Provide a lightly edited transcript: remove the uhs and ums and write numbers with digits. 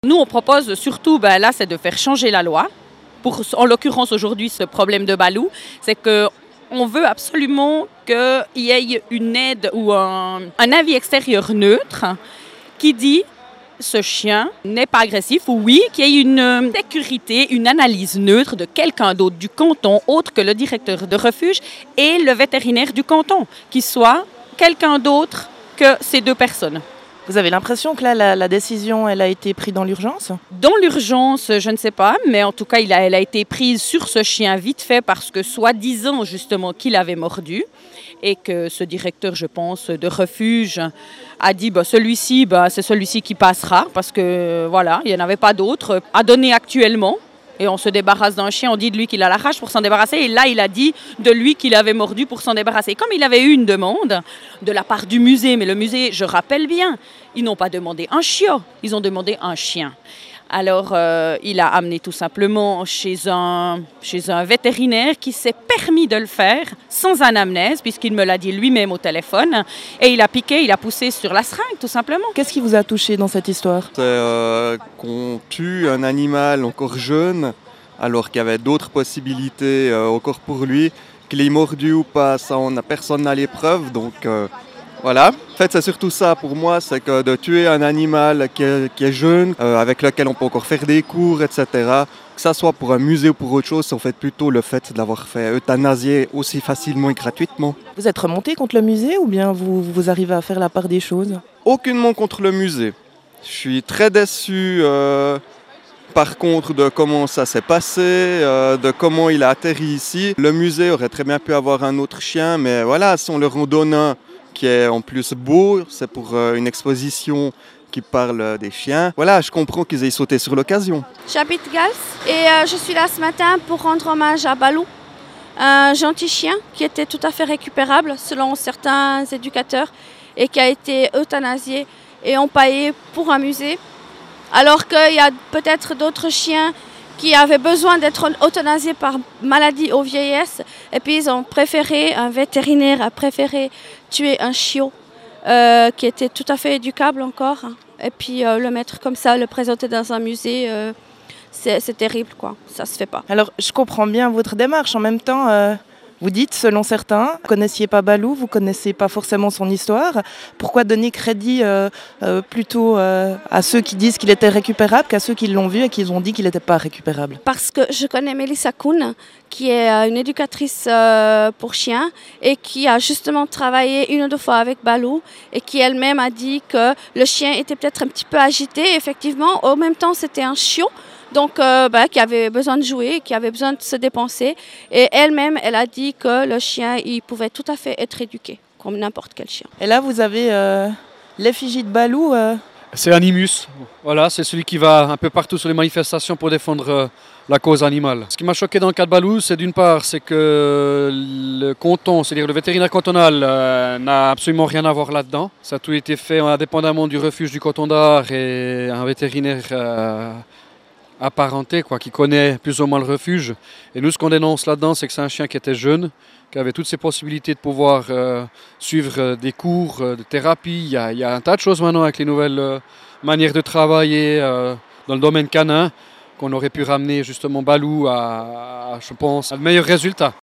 Nous, on propose surtout, là, c'est de faire changer la loi. Pour, en l'occurrence, aujourd'hui, ce problème de Balou, c'est qu'on veut absolument qu'il y ait une aide ou un avis extérieur neutre qui dit ce chien n'est pas agressif, ou oui, qu'il y ait une sécurité, une analyse neutre de quelqu'un d'autre du canton, autre que le directeur de refuge et le vétérinaire du canton, qui soit quelqu'un d'autre que ces deux personnes. Vous avez l'impression que là, la décision, elle a été prise dans l'urgence ? Dans l'urgence, je ne sais pas, mais en tout cas, elle a été prise sur ce chien vite fait parce que soi-disant justement qu'il avait mordu et que ce directeur, je pense, de refuge a dit celui-ci, c'est celui-ci qui passera parce que voilà, il n'y en avait pas d'autre à donner actuellement. Et on se débarrasse d'un chien, on dit de lui qu'il a la rage pour s'en débarrasser. Et là, il a dit de lui qu'il avait mordu pour s'en débarrasser. Comme il avait eu une demande de la part du musée, mais le musée, je rappelle bien, ils n'ont pas demandé un chiot, ils ont demandé un chien. Alors, il a amené tout simplement chez un vétérinaire qui s'est permis de le faire sans anamnèse, puisqu'il me l'a dit lui-même au téléphone. Et il a piqué, il a poussé sur la seringue, tout simplement. Qu'est-ce qui vous a touché dans cette histoire ? C'est qu'on tue un animal encore jeune, alors qu'il y avait d'autres possibilités encore pour lui. Qu'il ait mordu ou pas, ça, personne n'a les preuves, donc... Voilà, en fait c'est surtout ça pour moi, c'est que de tuer un animal qui est jeune, avec lequel on peut encore faire des cours, etc. Que ça soit pour un musée ou pour autre chose, c'est en fait plutôt le fait de l'avoir fait euthanasier aussi facilement et gratuitement. Vous êtes remonté contre le musée ou bien vous arrivez à faire la part des choses ? Aucunement contre le musée. Je suis très déçu par contre de comment ça s'est passé, de comment il a atterri ici. Le musée aurait très bien pu avoir un autre chien, mais voilà, si on leur en donne un qui est en plus beau, c'est pour une exposition qui parle des chiens. Voilà, je comprends qu'ils aient sauté sur l'occasion. J'habite Gals et je suis là ce matin pour rendre hommage à Balou, un gentil chien qui était tout à fait récupérable selon certains éducateurs et qui a été euthanasié et empaillé pour un musée, alors qu'il y a peut-être d'autres chiens qui avaient besoin d'être euthanasiés par maladie ou vieillesse, et puis ils ont préféré, un vétérinaire a préféré tuer un chiot qui était tout à fait éducable encore, et puis le mettre comme ça, le présenter dans un musée, c'est terrible, quoi. Ça se fait pas. Alors je comprends bien votre démarche, en même temps... Vous dites, selon certains, vous ne connaissiez pas Balou, vous ne connaissez pas forcément son histoire. Pourquoi donner crédit plutôt à ceux qui disent qu'il était récupérable qu'à ceux qui l'ont vu et qui ont dit qu'il n'était pas récupérable ? Parce que je connais Melissa Kuhn, qui est une éducatrice pour chiens et qui a justement travaillé une ou deux fois avec Balou et qui elle-même a dit que le chien était peut-être un petit peu agité. Effectivement, en même temps, c'était un chiot. Donc, qui avait besoin de jouer, qui avait besoin de se dépenser. Et elle-même, elle a dit que le chien, il pouvait tout à fait être éduqué, comme n'importe quel chien. Et là, vous avez l'effigie de Balou. C'est Animus, voilà, c'est celui qui va un peu partout sur les manifestations pour défendre la cause animale. Ce qui m'a choqué dans le cas de Balou, c'est d'une part, c'est que le canton, c'est-à-dire le vétérinaire cantonal, n'a absolument rien à voir là-dedans. Ça a tout été fait indépendamment du refuge du canton d'Ar et un vétérinaire apparenté, qui connaît plus ou moins le refuge. Et nous, ce qu'on dénonce là-dedans, c'est que c'est un chien qui était jeune, qui avait toutes ces possibilités de pouvoir suivre des cours de thérapie. Il y a un tas de choses maintenant avec les nouvelles manières de travailler dans le domaine canin, qu'on aurait pu ramener justement Balou à, je pense, à de meilleurs résultats.